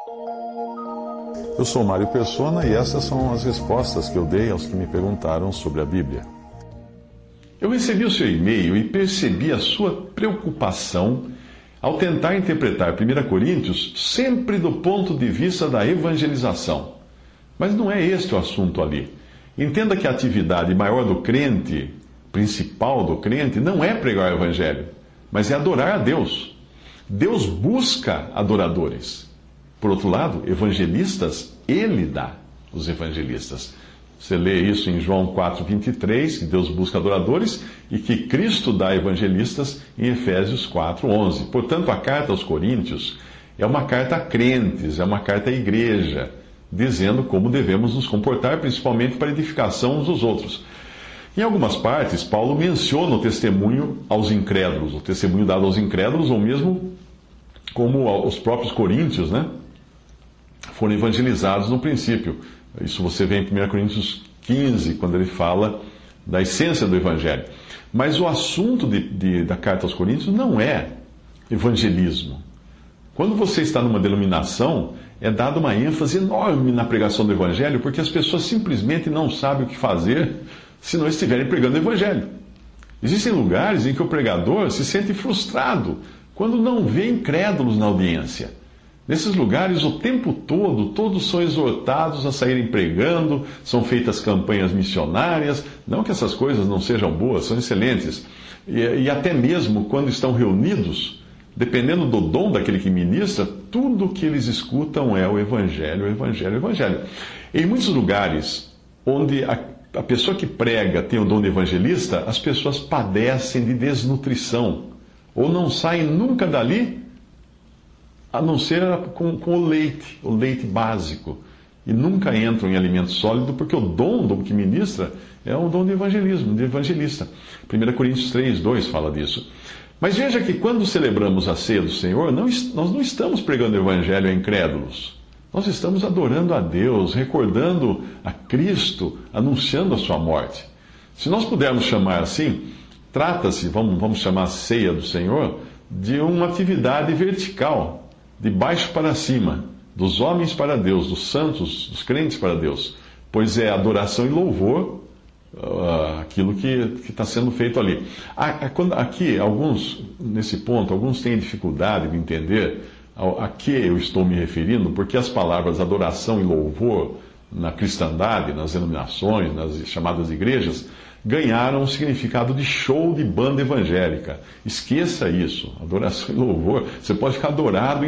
Eu sou Mário Persona e essas são as respostas que eu dei aos que me perguntaram sobre a Bíblia. Eu recebi o seu e-mail e percebi a sua preocupação ao tentar interpretar 1 Coríntios sempre do ponto de vista da evangelização. Mas não é este o assunto ali. Entenda que a atividade maior do crente, principal do crente, não é pregar o evangelho, mas é adorar a Deus. Deus busca adoradores. Por outro lado, evangelistas, Ele dá os evangelistas. Você lê isso em João 4,23, que Deus busca adoradores, e que Cristo dá evangelistas em Efésios 4,11. Portanto, a carta aos Coríntios é uma carta a crentes, é uma carta à igreja, dizendo como devemos nos comportar, principalmente para a edificação uns dos outros. Em algumas partes, Paulo menciona o testemunho aos incrédulos, o testemunho dado aos incrédulos, ou mesmo como os próprios coríntios, né, foram evangelizados no princípio. Isso você vê em 1 Coríntios 15, quando ele fala da essência do evangelho. Mas o assunto da carta aos Coríntios não é evangelismo. Quando você está numa denominação, é dada uma ênfase enorme na pregação do evangelho, porque as pessoas simplesmente não sabem o que fazer se não estiverem pregando o evangelho. Existem lugares em que o pregador se sente frustrado quando não vê incrédulos na audiência. Nesses lugares, o tempo todo, todos são exortados a saírem pregando, são feitas campanhas missionárias. Não que essas coisas não sejam boas, são excelentes. E até mesmo quando estão reunidos, dependendo do dom daquele que ministra, tudo o que eles escutam é o Evangelho, o Evangelho, o Evangelho. Em muitos lugares onde a pessoa que prega tem o dom de evangelista, as pessoas padecem de desnutrição, ou não saem nunca dali, a não ser com o leite básico. E nunca entram em alimento sólido, porque o dom do que ministra é um dom de evangelismo, de evangelista. 1 Coríntios 3:2 fala disso. Mas veja que quando celebramos a ceia do Senhor, nós não estamos pregando o evangelho a incrédulos. Nós estamos adorando a Deus, recordando a Cristo, anunciando a sua morte. Se nós pudermos chamar assim, trata-se, vamos chamar a ceia do Senhor, de uma atividade vertical, de baixo para cima, dos homens para Deus, dos santos, dos crentes para Deus, pois é adoração e louvor aquilo que está sendo feito ali. Aqui, nesse ponto, alguns têm dificuldade de entender a que eu estou me referindo, porque as palavras adoração e louvor na cristandade, nas denominações, nas chamadas igrejas, ganharam o significado de show de banda evangélica. Esqueça isso. Adoração e louvor. Você pode ficar adorando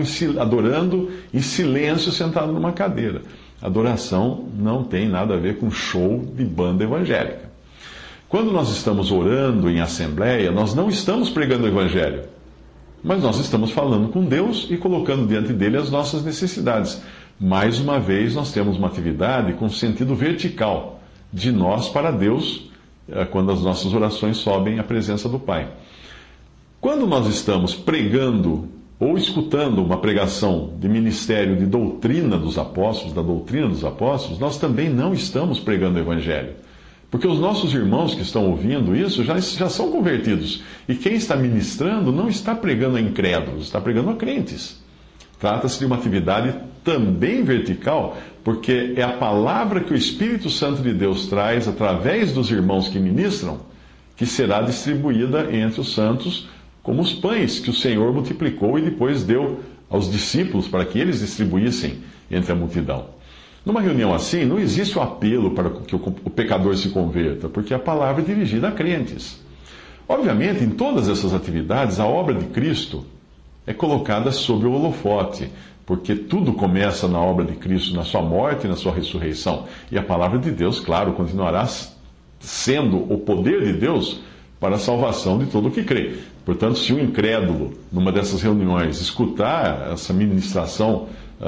em silêncio sentado numa cadeira. Adoração não tem nada a ver com show de banda evangélica. Quando nós estamos orando em assembleia, nós não estamos pregando o evangelho, mas nós estamos falando com Deus e colocando diante dele as nossas necessidades. Mais uma vez, nós temos uma atividade com sentido vertical, de nós para Deus, quando as nossas orações sobem à presença do Pai. Quando nós estamos pregando ou escutando uma pregação de ministério de doutrina dos apóstolos, da doutrina dos apóstolos, nós também não estamos pregando o Evangelho. Porque os nossos irmãos que estão ouvindo isso já são convertidos. E quem está ministrando não está pregando a incrédulos, está pregando a crentes. Trata-se de uma atividade também vertical, porque é a palavra que o Espírito Santo de Deus traz através dos irmãos que ministram, que será distribuída entre os santos como os pães que o Senhor multiplicou e depois deu aos discípulos para que eles distribuíssem entre a multidão. Numa reunião assim, não existe o apelo para que o pecador se converta, porque a palavra é dirigida a crentes. Obviamente, em todas essas atividades, a obra de Cristo é colocada sobre o holofote, porque tudo começa na obra de Cristo, na sua morte e na sua ressurreição. E a palavra de Deus, claro, continuará sendo o poder de Deus para a salvação de todo o que crê. Portanto, se o incrédulo, numa dessas reuniões, escutar essa ministração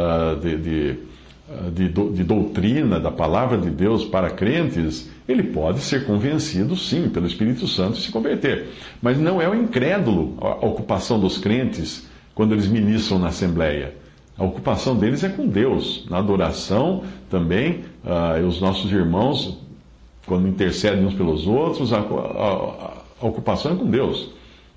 de doutrina da palavra de Deus para crentes, ele pode ser convencido, sim, pelo Espírito Santo e se converter. Mas não é o incrédulo a ocupação dos crentes quando eles ministram na Assembleia. A ocupação deles é com Deus. Na adoração também, os nossos irmãos, quando intercedem uns pelos outros, a ocupação é com Deus.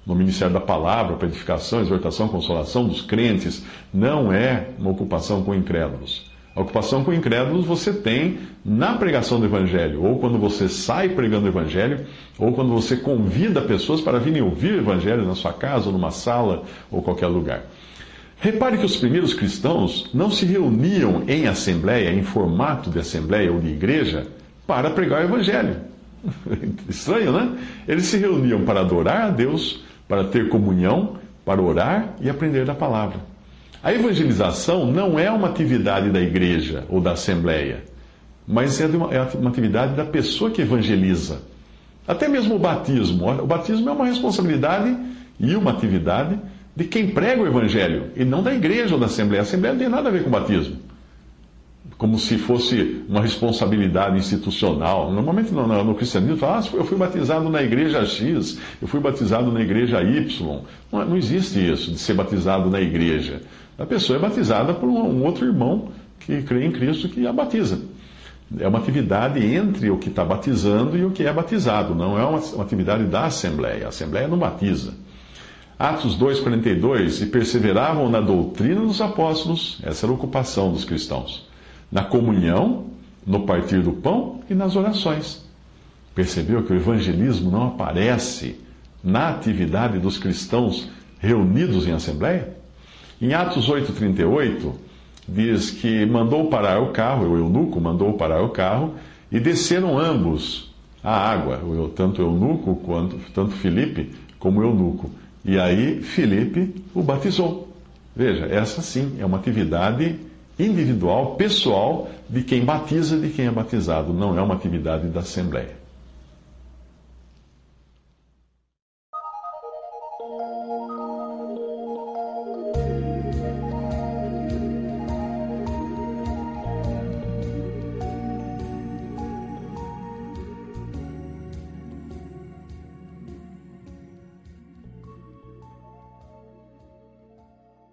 no ministério da palavra, para edificação, exortação, consolação dos crentes. Não é uma ocupação com incrédulos. A ocupação com incrédulos você tem na pregação do Evangelho, ou quando você sai pregando o Evangelho, ou quando você convida pessoas para virem ouvir o Evangelho na sua casa, ou numa sala, ou qualquer lugar. Repare que os primeiros cristãos não se reuniam em assembleia, em formato de assembleia ou de igreja, para pregar o Evangelho. Estranho, né? Eles se reuniam para adorar a Deus, para ter comunhão, para orar e aprender da palavra. A evangelização não é uma atividade da igreja ou da assembleia, mas é uma atividade da pessoa que evangeliza. Até mesmo o batismo. O batismo é uma responsabilidade e uma atividade de quem prega o evangelho, e não da igreja ou da assembleia. A assembleia não tem nada a ver com o batismo. Como se fosse uma responsabilidade institucional. Normalmente no cristianismo fala, eu fui batizado na igreja X, eu fui batizado na igreja Y. Não existe isso, de ser batizado na igreja. A pessoa é batizada por um outro irmão que crê em Cristo que a batiza. É uma atividade entre o que está batizando e o que é batizado, não é uma atividade da Assembleia. A Assembleia não batiza. Atos 2,42, e perseveravam na doutrina dos apóstolos, essa era a ocupação dos cristãos, na comunhão, no partir do pão e nas orações. Percebeu que o evangelismo não aparece na atividade dos cristãos reunidos em Assembleia? Em Atos 8,38, diz que mandou parar o carro, o eunuco mandou parar o carro, e desceram ambos à água, tanto o eunuco, tanto Filipe como o eunuco. E aí Filipe o batizou. Veja, essa sim é uma atividade individual, pessoal, de quem batiza e de quem é batizado, não é uma atividade da Assembleia.